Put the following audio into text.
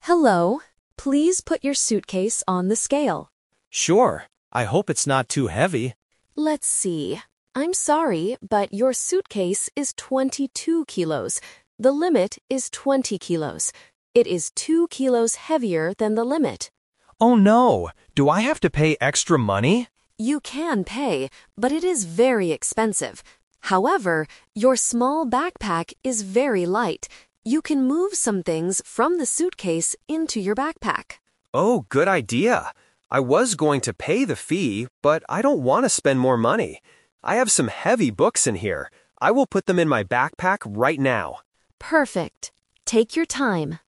Hello. Please put your suitcase on the scale. Sure. I hope it's not too heavy. Let's see. I'm sorry, but your suitcase is 22 kilos. The limit is 20 kilos. It is 2 kilos heavier than the limit. Oh no! Do I have to pay extra money? You can pay, but it is very expensive. However, your small backpack is very light. You can move some things from the suitcase into your backpack. Oh, good idea. I was going to pay the fee, but I don't want to spend more money. I have some heavy books in here. I will put them in my backpack right now. Perfect. Take your time.